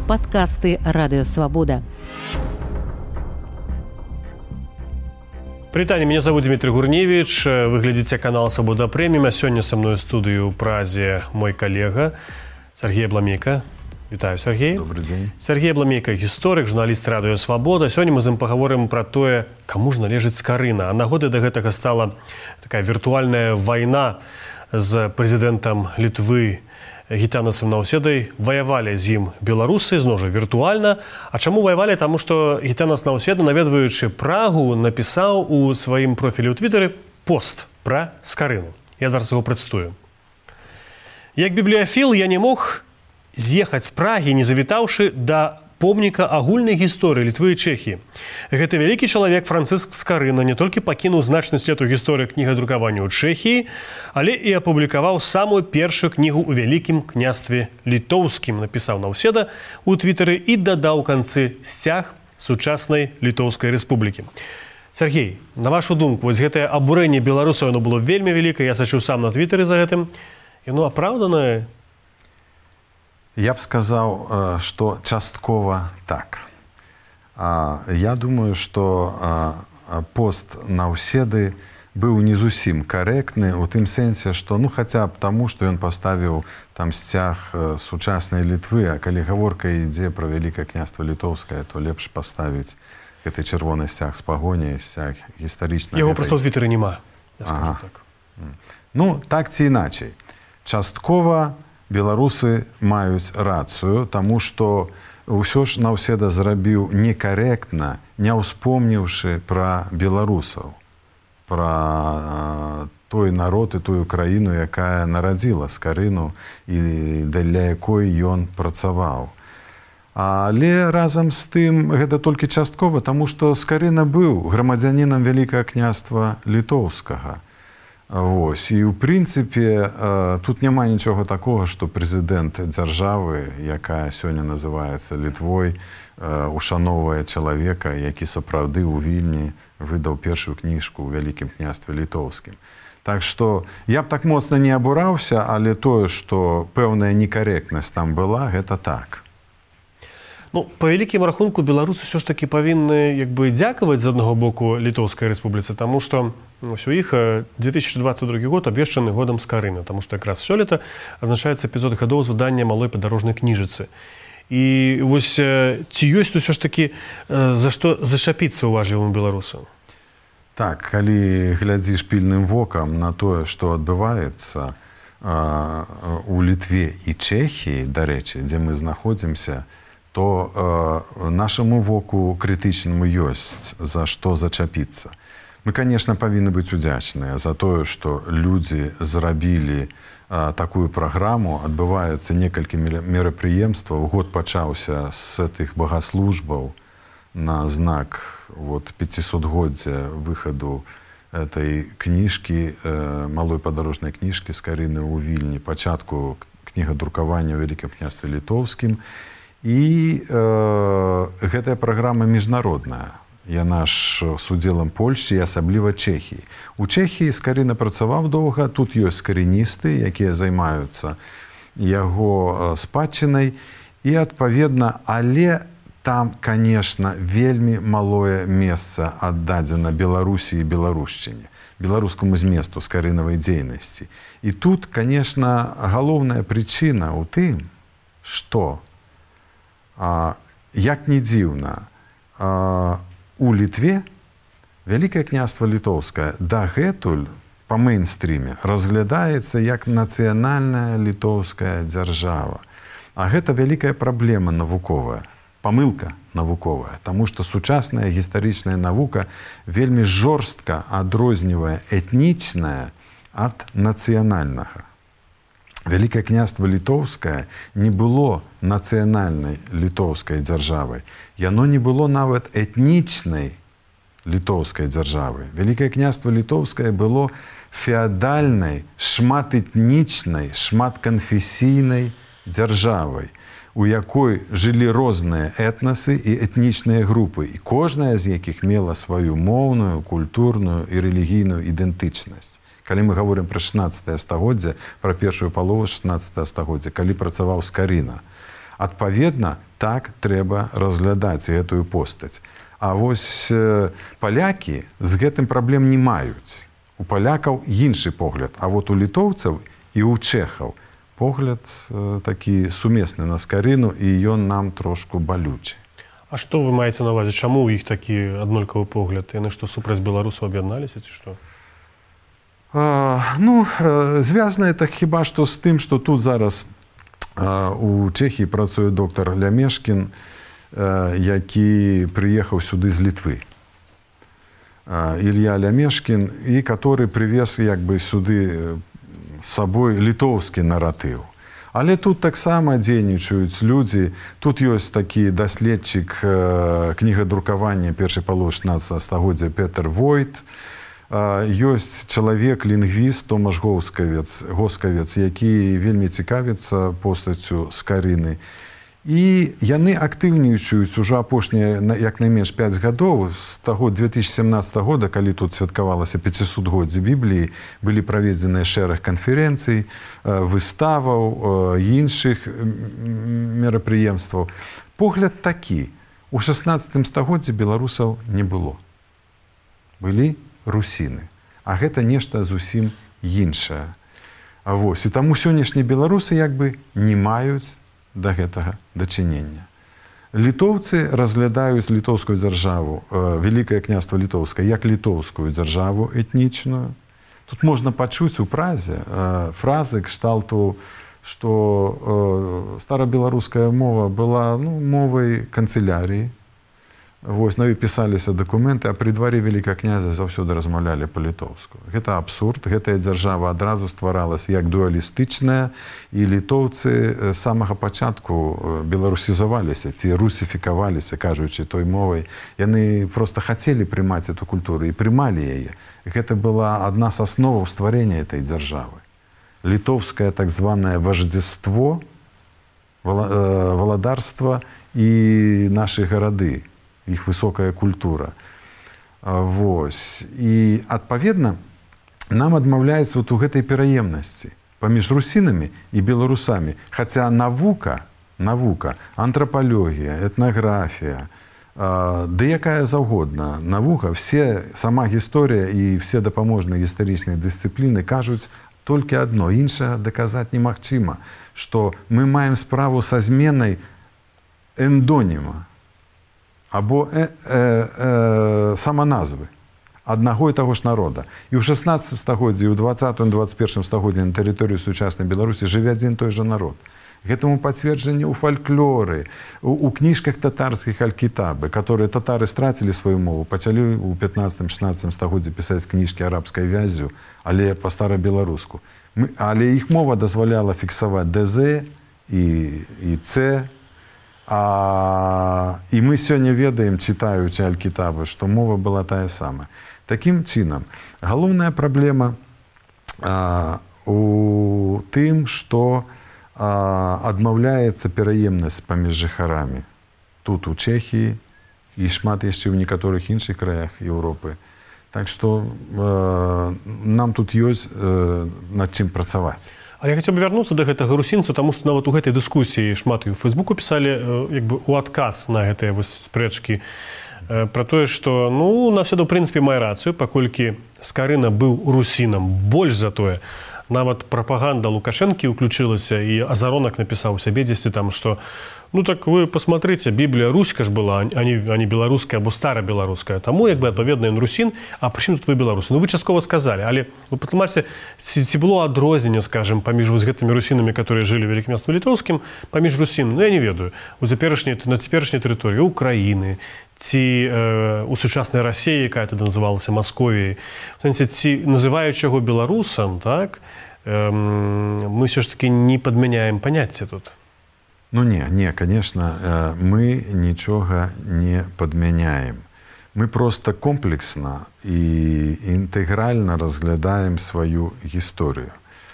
Падкасты Радыёвабода. Прывітанне, меня зовут Дмитрий Гурневич. Вы глядзіце канал «Свабода Прэміум». А сёння са мной у студыю ў Празе мой калега Сергей Абламейка. Вітаю, Сергей. Добрый день. Сергей Абламейка, гісторык, журналіст Радыёвабода. Сёння мы з ім пагаворым пра тое, каму ж належыць скарына. А нагодай да гэтага стала такая віртуальная вайна з прэзідэнтам Літвы Гітанасам Наўседай. Ваявалі з ім беларусы, зноў жа віртуальна. А чаму ваявалі? Таму што Гітанас Наўседа, наведваючы Прагу, напісаў у сваім профілі ў Твітары пост пра скарыну. Я зараз яго прадстую. Як бібліяфіл я не мог з'ехаць з Прагі, не завітаўшы да помніка агульнай гісторыі Літвы і Чэхіі. Гэты вялікі чалавек Францыск Скарына не толькі пакінуў значны след у гісторыі кнігадрукавання ў Чэхіі, але і апублікаваў самую першую кнігу ў Вялікім княстве літоўскім, напісаў Наўседа у Твітары і дадаў у канцы сцяг сучаснай Літоўскай рэспублікі. Сергей, на вашу думку, вось гэтае абурэнне беларусаў, оно было вельмі вялікае, я сачыў сам на Твітары за гэтым, яно апраўданае? Я б сказал, что частково так. Я думаю, что пост Наўседы был не зусім корректный у тым сэнсе, что хотя б тому, что он поставил там сцяг сучаснай Літвы, а калі гаворка ідзе про Вялікае княства Літоўскае, то лепш поставить гэты чырвоны сцяг з пагоняй, сцяг гістарычна. Яго просто ў Твітары няма, я скажу так. Ну, так ці іначай. Часткова беларусы маюць рацыю, таму што ўсё ж Наўседа зрабіў некаректна, не ўспомніўшы пра беларусаў, пра той народ і тую краіну, якая нарадзіла скарыну і для якой ён працаваў. Але разам з тым гэта толькі часткова, таму што Скарына быў грамадзянінам Вялікага княства Літоўскага. Вось. І ў прынцыпе тут няма нічога такога, што прэзідэнт дзяржавы, якая сёння называецца Літвой, ушаноўвае чалавека, які сапраўды ў Вільні выдаў першую кніжку ў Вялікім княстве Літоўскім. Так што я б так моцна не абураўся, але тое, што пэўная некаректнасць там была, гэта так. Ну, па вялікім рахунку беларусы ўсё ж такі павінны дзякаваць з аднаго боку Літоўскай рэспубліцы, таму што у іх 2022 год абвешчаны годам скарыны, таму што якраз сёлета адзначаецца 500 гадоў з выдання малой падарожнай кніжыцы. І вось ці ёсць усё ж такі за што зачапіцца уважлівым беларусам? Так, калі глядзіш пільным вокам на тое, што адбываецца у Літве і Чэхіі, дарэчы, дзе мы знаходзімся, то нашаму воку крытычнаму ёсць за што зачапіцца. Мы, конечно, павінны быць удзячныя за тое, што людзі зрабілі такую праграму, адбываюцца некалькі мерапрыемстваў. Год пачаўся з тых богаслужбаў на знак 500-годдзя выхаду этой кніжкі, малой падарожнай кніжкі Скарыны ў Вільні, пачатку кнігадрукавання ў Вялікім княстве Літоўскім. І гэтая праграма міжнародная. Яна ж з удзелам Польшчы і асабліва Чэхіі. У Чэхіі Скарына працаваў доўга, тут ёсць скарыністы, якія займаюцца яго спадчынай. І адпаведна, але там, конечно, вельмі малое месца аддадзена Беларусі і беларушчыне, беларускаму зместу скарынавай дзейнасці. І тут, конечно, галоўная прычына ў тым, што, як не дзіўна, у Літве Вялікае княства Літоўскае дагэтуль па мэйнстріме разглядаецца як нацыянальная літоўская дзяржава. А гэта вялікая праблема навуковая, памылка навуковая, таму што сучасная гістарычная навука вельмі жорстка адрознівае этнічнае ад нацыянальнага. Вялікае княства Літоўскае не было нацыянальнай літоўскай дзяржавай. Яно не было нават этнічнай літоўскай дзяржавы. Вялікае княства Літоўскае было феадальнай, шматэтнічнай, шматканфесійнай дзяржавай, у якой жылі розныя этнасы і этнічныя групы, і кожная з якіх мела сваю моўную, культурную і рэлігійную ідэнтычнасць. Калі мы гаворым пра 16 стагоддзе, пра першую палову 16 стагоддзя, калі працаваў Скарына. Адпаведна, так трэба разглядаць гэтую постаць. А вось палякі з гэтым праблем не маюць. У палякаў іншы погляд, а вот у літоўцаў і ў чэхаў погляд такі сумесны на скарыну, і ён нам трошку балючы. А што вы маеце на ўвазе? Чаму ў іх такі аднолькавы погляд? Яны што, супраць беларусаў аб'ядналіся, ці што? Звязана это хіба што з тым, што тут зараз у Чэхіі працуе доктар Лямешкін, які прыехаў сюды з Літвы. Ілья Лямешкін, і который прывез як бы сюды з сабой літоўскі наратыў. Але тут таксама дзейнічаюць людзі. Тут ёсць такі даследчык кнігадрукавання першай паловы 16 стагоддзя Петр Войт. Ёсць чалавек-лінгвіст Томаш Госкавец, які вельмі цікавіцца постаццю Скарыны. І яны актыўнічаюць ужо апошнія, як найменш 5 гадоў, з таго 2017 года, калі тут святкавалася 500-годдзе Бібліі, былі праведзеныя шэраг канферэнцый, выставаў, іншых мерапрыемстваў. Погляд такі. У 16 стагоддзі беларусаў не было. Былі русіны. А гэта нешта зусім іншае. І таму сённяшнія беларусы як бы не маюць да гэтага дачынення. Літоўцы разглядаюць літоўскую дзяржаву, Вялікае княства Літоўскае, як літоўскую дзяржаву этнічную. Тут можна пачуць у празе фразы кшталту, што старабеларуская мова была мовай канцылярыі. Вось, і пісаліся дакументы, а пры дварэ вялікага князя заўсёды размаўлялі па-літоўску. Гэта абсурд. Гэтая дзяржава адразу стваралася як дуалістычная, і літоўцы з самага пачатку беларусізаваліся ці русіфікаваліся, кажучы той мовай. Яны проста хацелі прымаць эту культуру і прымалі яе. Гэта была адна з асноваў стварэння этой дзяржавы. Літоўскае так званае важдзяство, валадарства і нашы гарады. Іх высокая культура. Вось. І, адпаведна, нам адмаўляюць вот у гэтай пераемнасці паміж русінамі і беларусамі. Хаця навука, антрапалогія, этнаграфія, ды якая заўгодна навука, сама гісторыя і все дапаможныя гістарычныя дысцыпліны кажуць толькі адно, іншае даказаць немагчыма, што мы маем справу са зменай эндоніма, або саманазвы аднаго і таго ж народа. І ў 16 стагоддзі, і ў 20-21 стагоддзі на тэрыторыі сучаснай Беларусі жыве адзін той жа народ. Гэтаму пацверджанне ў фальклоры, у кніжках татарскіх аль-кітабы, которые татары страцілі сваю мову, пачалі ў 15-16 стагоддзі пісаць кніжкі арабскай вяззю, але па-стара-беларуску. Але іх мова дазваляла фіксаваць ДЗ і Ц. І мы сёння ведаем, чытаючы аль-кітабы, што мова была тая самая. Такім чынам, галоўная праблема у тым, што адмаўляецца пераемнасць паміж жыхарамі. Тут у Чэхіі і шмат яшчэ ў некаторых іншых краях Еўропы. Так што нам тут ёсць над чым працаваць. Але я хацеў бы вярнуцца да гэтага русінцу, таму што нават у гэтай дыскусіі шмат і ў Фэйсбуку пісалі як бы ў адказ на гэтыя спрэчкі пра тое, што Навсёда ў прынцыпе мае рацыю, паколькі Скарына быў русінам. Больш за тое, нават прапаганда Лукашэнкі ўключылася, і Азаронак напісаў у сябе дзесьці там, што так вы посмотрите, Біблія руська ж была, а не беларуская або старабеларуская. Таму як бы адпаведна ён русін, а прычым тут вы беларусы. Вы часткова сказалі, але вы патлумачце, ці было адрозненне, скажем, паміж вось гэтымі русінамі, которые жылі ў Вялікім княстве Літоўскім, паміж русінамі, я не ведаю, на цяперашняй тэрыторыі Украіны, ці у сучаснай Расіі, якая тады называлася Масковіяй. Ці называючы яго беларусам, так, мы ўсё ж такі не падмяняем паняцце тут. Не, конечно, мы нічога не падмяняем. Мы просто комплексна і інтэгральна разглядаем сваю гісторыю.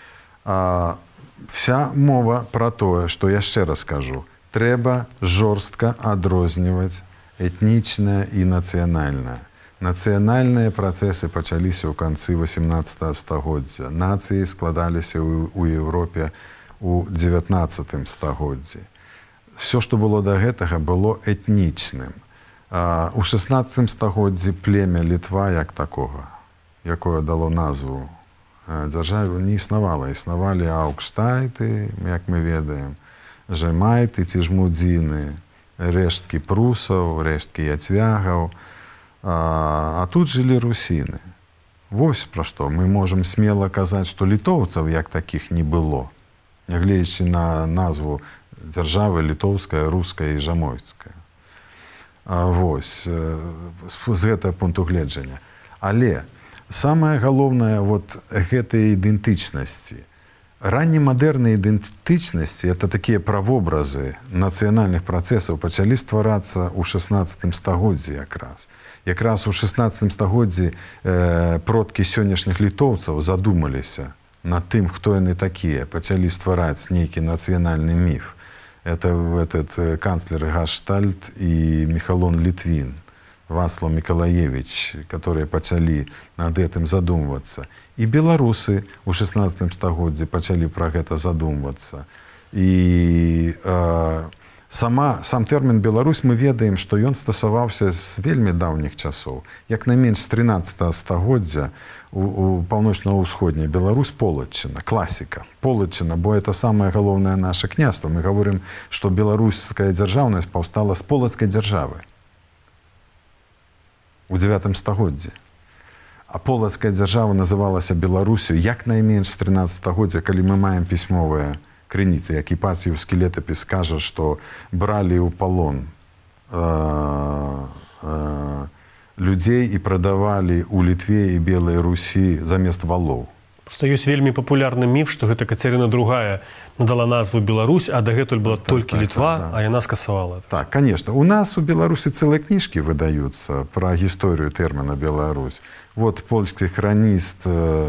Вся мова пра тое, што яшчэ раз кажу, трэба жорстка адрозніваць этнічнае і нацыянальнае. Нацыянальныя працэсы пачаліся ў канцы 18 стагоддзя. Нацыі складаліся ў Еўропе у 19 стагоддзі. все, што было да гэтага, было этнічным. У 16 стагоддзі племя Літва як такога, якое дало назву дзяржаве, не існавала. Існавалі аўгштайты, як мы ведаем, жэмайты ці жмудзіны, рэшткі прусаў, рэшткі яцвягаў, а тут жылі русіны. Вось пра што мы можам смела казаць, што літоўцаў як такіх не было, нягледзячы на назву дзяржавы літоўская, руская і жамойцкая. Вось, з гэтага пункту гледжання. Але самае галоўнае вот гэтай ідэнтычнасці. Раннемадэрныя ідэнтычнасці, это такія правобразы нацыянальных працэсаў пачалі стварацца ў 16 стагоддзі якраз. Якраз у 16 стагоддзі продкі сённяшніх літоўцаў задумаліся над тым, хто яны такія, пачалі ствараць нейкі нацыянальны міф. Это этот канцлер Гаштальт и Михалон Литвин, Вацлав Миколаевич, которые пачалі над гэтым задумвацца. І беларусы ў 16 стагоддзі пачалі пра гэта задумвацца. І сам тэрмін «Беларусь» мы ведаем, што ён стасаваўся з вельмі даўніх часоў. Як найменш з 13 стагоддзя у паўночна-ўсходняй Беларусь Полаччына, класіка. Полаччына, бо это самае галоўнае наше княства. Мы гаворым, што беларуская дзяржаўнасць паўстала з полацкай дзяржавы у 9 стагоддзі. А полацкая дзяржава называлася Беларусю як найменш з 13 стагоддзя, калі мы маем пісьмовыя крыніцы, як Іпасіўскі летапіс кажа, што бралі ў палон людзей і прадавалі ў Літве і Белай Русі замест валоў. Просто ёсць вельмі папулярны міф, што гэта Кацярына II надала назву Беларусь, а дагэтуль была толькі Літва, а яна скасавала. Так, конечно. У нас у Беларусі цэлыя кніжкі выдаюцца пра гісторыю тэрміна Беларусь. Вот польскі храніст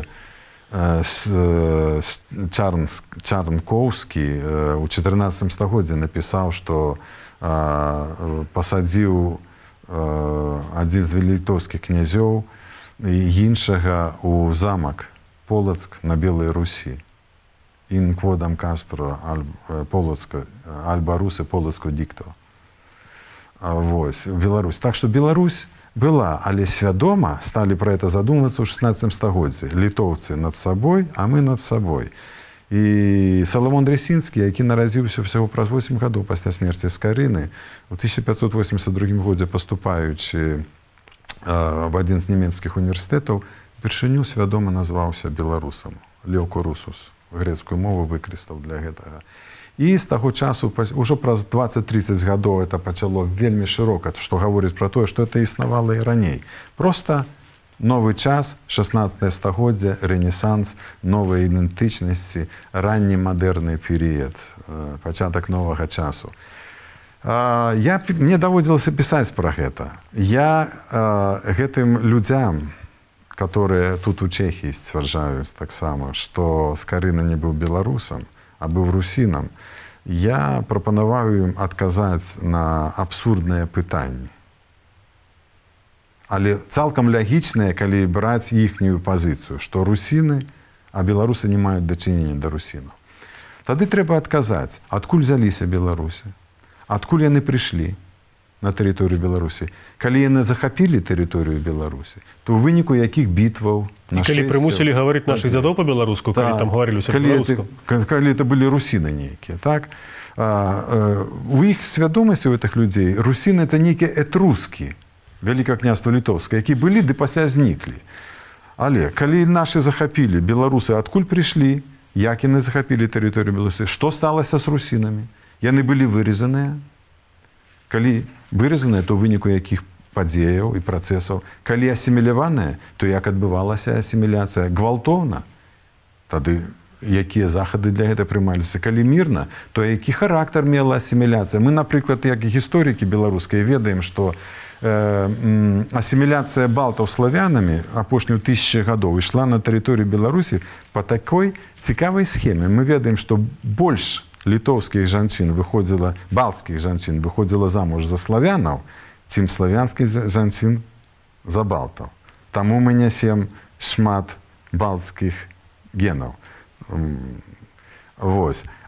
Чарнкоўскі у 14 стагоддзі напісаў, што пасадзіў адзін з літоўскіх князёў і іншага ў замак Полацк на Белай Русі. Ін кводам кастро альба русы полацку дикто. Вось, Беларусь. Так што Беларусь была, але свядома сталі пра гэта задумвацца ў 16 стагоддзі. Літоўцы над сабой, а мы над сабой. І Саламон Дресінскі, які нарадзіўся ўсяго праз 8 гадоў пасля смерці Скарыны, у 1582 годзе паступаючы в адзін з нямецкіх універсітэтаў, першыню свядома назваўся беларусам. Леўко Русус. Грэцкую мову выкарыстаў для гэтага. І з таго часу, ўжо праз 20-30 гадоў это пачало вельмі шырока, што гаворыць пра тое, што это існавала і раней. Проста новы час, 16 стагоддзя, рэнесанс, новыя ідэнтычнасці, ранні мадэрны перыяд, пачатак новага часу. Мне даводзілася пісаць пра гэта. Я гэтым людзям, которые тут у Чехии сцвярджаюць таксама, што Скарына не быў беларусам, а быў русінам, я прапанаваў ім адказаць на абсурдныя пытанні. Але цалкам лагічныя, калі браць іхнюю пазіцыю, што русіны, а беларусы не маюць дачынення да русінаў. Тады трэба адказаць, адкуль взяліся беларусы, адкуль яны прыйшлі на тэрыторыю Беларусі. Калі яны захапілі тэрыторыю Беларусі, то ў выніку якіх бітваў... І калі прымусілі гаварыць нашых дзядоў па-беларуску, калі там гаварылі ўсё па-беларуску. Калі это былі русіны нейкія, так? У іх свядомасці у гэтых людзей русіны это нейкія этрускі, Вялікае княства Літоўскае, які былі ды пасля зніклі. Але калі нашы захапілі, беларусы адкуль прыйшлі, як яны захапілі тэрыторыю Беларусі, што сталася з русінамі? Яны былі вырезаныя. Калі вырезаныя, то ў выніку якіх падзеяў і працэсаў. Калі асіміляваныя, то як адбывалася асіміляцыя? Гвалтоўна. Тады якія захады для гэта прымаліся? Калі мірна, то які характар мела асіміляцыя? Мы, напрыклад, як гісторыкі беларускія, ведаем, што асіміляцыя балтаў славянамі апошнюю 1000 гадоў ішла на тэрыторыю Беларусі па такой цікавай схеме. Мы ведаем, што больш літоўскіх жанчын выходзіла, балтскіх жанчын выходзіла замуж за славянаў, чым славянскіх жанчын за балтаў. Таму мы нясем шмат балтскіх генаў. Вось.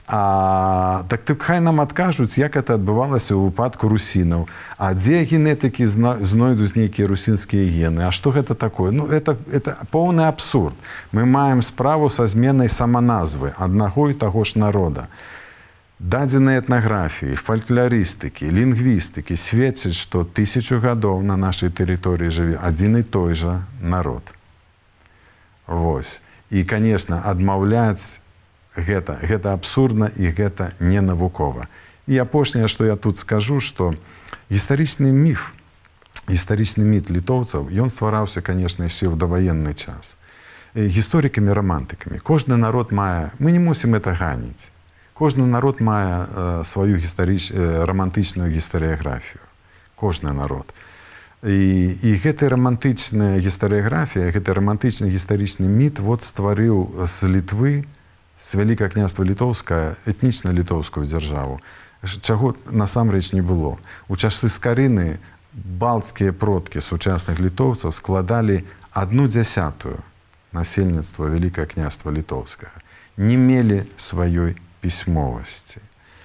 Так хай нам адкажуць, як это адбывалася ў выпадку русінаў. А дзе генетыкі знойдуць нейкія русінскія гены? А што гэта такое? Ну, это поўны абсурд. Мы маем справу са зменай саманазвы аднаго і таго ж народа. Дадзеныя этнаграфіі, фальклорыстыкі, лінгвістыкі сведчаць, што 1000 гадоў на нашай тэрыторыі жыве адзін і той жа народ. Вось. І, канешне, адмаўляць гэта абсурдна і гэта не навукова. І апошняе, што я тут скажу, што гістарычны міт літоўцаў, ён ствараўся, канешне, яшчэ ў даваенны час. Гісторыкамі, рамантыкамі. Кожны народ мае, мы не мусім это ганіць, кожны народ мае сваю рамантычную гістарыяграфію. Кожны народ. І гэтая рамантычная гістарыяграфія, гэты рамантычны гістарычны міт стварыў з Літвы, з Вялікае княства Літоўскае, этнічна літоўскую дзяржаву, чаго насамрэч не было. У часы скарыны балтскія продкі сучасных літоўцаў складалі 1/10 насельніцтва Вялікае княства Літоўскага. Не мелі сваёй пісьмовасці.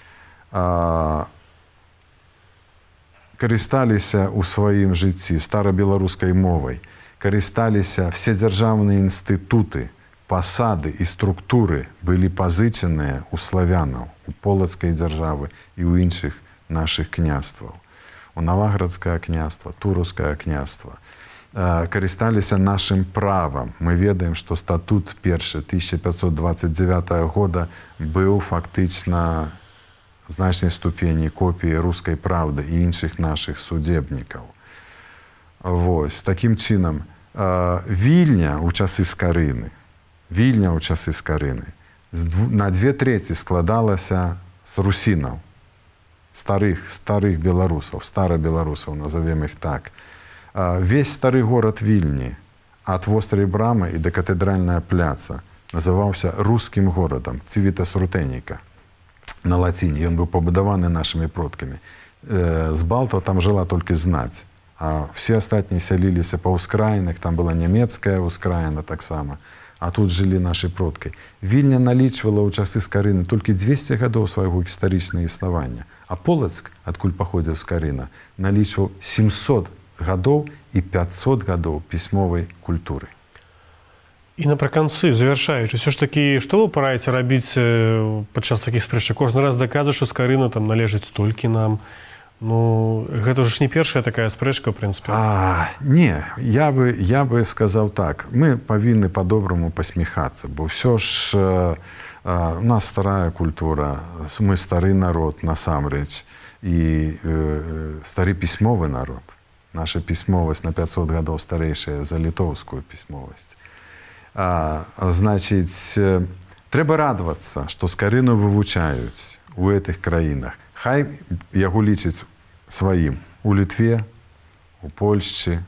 Карысталіся ў сваім жыцці старабеларускай мовай, карысталіся все дзяржаўныя інстытуты, пасады і структуры былі пазычаныя ў славянаў, у полацкай дзяржавы і ў іншых нашых княстваў. У Наваградскае княства, Тураўскае княства. Карысталіся нашым правам. Мы ведаем, што статут першы 1529 года быў фактычна в значнай ступені копіі рускай правды і іншых нашых судебнікаў. Вось. Такім чынам, Вільня ў часы скарыны на 2/3 складалася з русінаў, старых беларусаў, старабеларусаў, назовем іх так. Весь стары горад Вільні ад вострай брамы і да катэдральная пляца называўся рускім горадам, Цівітас Рутеніка. На лаціне. Ён быў пабудаваны нашымі продкамі. З балтаў там жыла толькі знаць, а все астатнія сяліліся па ўскраінах, там была нямецкая ўскраіна таксама. А тут жылі нашы продкі. Вільня налічвала ў часы скарыны толькі 200 гадоў свайго гістарычнага існавання. А Полацк, адкуль паходзіў скарына, налічваў 700 гадоў і 500 гадоў пісьмовай культуры. І напрыканцы, завяршаючы, ўсё ж такі, што вы параіце рабіць падчас такіх спрэчак? Кожны раз даказваць, што скарына там належыць толькі нам. Ну, гэта ж не першая такая спрэчка, ў прынцыпе. Не, я бы сказаў так. Мы павінны па-добраму пасміхацца, бо ўсё ж у нас старая культура, мы стары народ насамрэч і стары пісьмовы народ. Наша пісьмовасць на 500 гадоў старэйшая за літоўскую пісьмовасць. Значыць, трэба радавацца, што скарыну вывучаюць у гэтых краінах. Хай яго лічаць сваім у Літве, у Польшчы,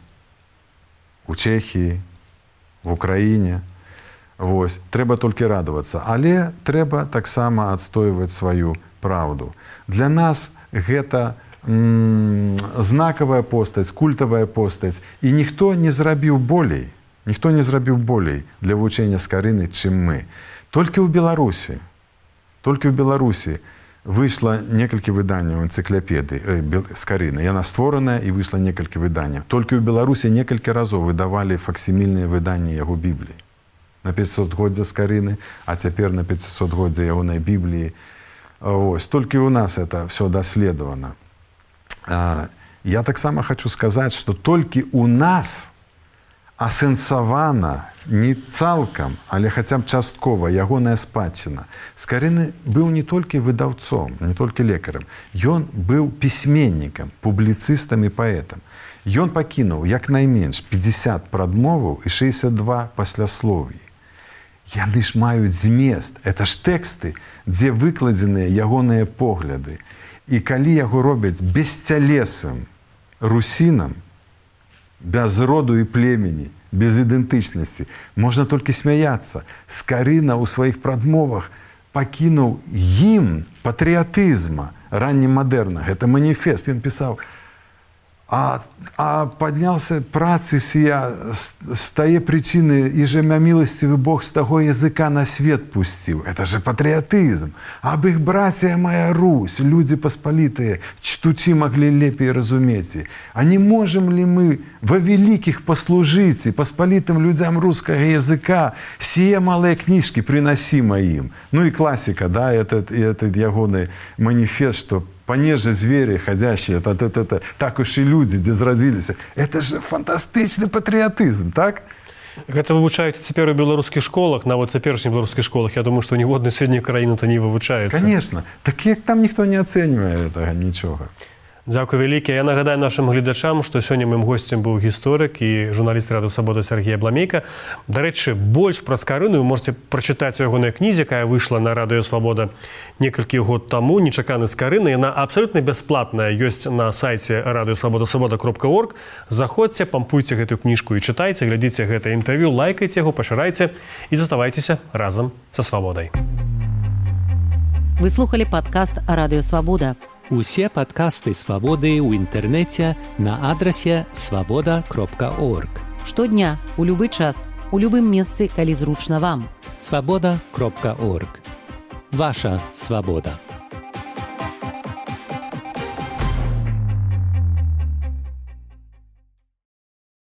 у Чэхіі, в Украіне. Вось. Трэба толькі радавацца. Але трэба таксама адстойваць сваю праўду. Для нас гэта знакавая постаць, культавая постаць. І ніхто не зрабіў болей для вывучэння скарыны, чым мы. Толькі ў Беларусі выйшла некалькі выданняў энцыклапедыі скарыны. Яна створаная і выйшла некалькі выданняў. Толькі ў Беларусі некалькі разоў выдавалі факсімільныя выданні яго Бібліі. На 500годдзя скарыны, а цяпер на 500годдзя ягонай Бібліі. Ось. Толькі ў нас это все даследавана. Я таксама хочу сказаць, што толькі ў нас асэнсавана не цалкам, але хаця б часткова ягоная спадчына. Скарыны быў не толькі выдаўцом, не толькі лекарам. Ён быў пісьменнікам, публіцыстам і паэтам. Ён пакінуў як найменш 50 прадмоваў і 62 пасляслоўі. Яны ж маюць змест. Это ж тэксты, дзе выкладзеныя ягоныя погляды. І калі яго робяць бесцялесым русінам, без роду і племені, без ідэнтычнасці, можна толькі смяяцца. Скарына ў сваіх прадмовах пакінуў гімн патрыятызма раннемадэрна. Гэта маніфест. Ён пісаў: А поднялся працы сия, с тае причины, и же мя милостивый Бог с того языка на свет пустил. Это же патриотизм. Об их братья моя Русь, люди посполитые, чтучи могли лепее разуметь. А не можем ли мы во великих послужить и посполитым людям русского языка сие малые книжки приносимо им? Ну и классика, да, этот ягоный манифест, что понеже звери ходящие, так уж и люди, где зародились. Это же фантастичный патриотизм, так? Гэта вывучаюць цяпер у беларускіх школах, нават цяперашніх беларускіх школах. Я думаю, што ніводнай сёння краіны-то не вывучаецца. Конечно. Так як там ніхто не ацэньвае гэтага нічога. Дзякуй вялікі. Я нагадаю нашим гледачам, што сёння маім госцем быў гісторык і журналіст Радыё Свабода Сергей Абламейка. Дарэчы, больш пра скарыну вы можете прачытаць у ягонай кнізе, якая выйшла на Радыё Свабода некалькі год таму. «Нечаканы скарыны». Яна абсалютна бясплатная, ёсць на сайце radiosvaboda.org. Заходзьце, пампуйце гэтую кніжку і чытайце, глядзіце гэтае інтэрв'ю, лайкайце яго, пашырайце і заставайцеся разам са свабодай. Вы слухали падкаст «Радыё Свабода». Усе падкасты «Свабоды» ў інтэрнэце на адрасе svaboda.org. Штодня, у любы час, у любым месцы, калі зручна вам. svaboda.org. Ваша свабода.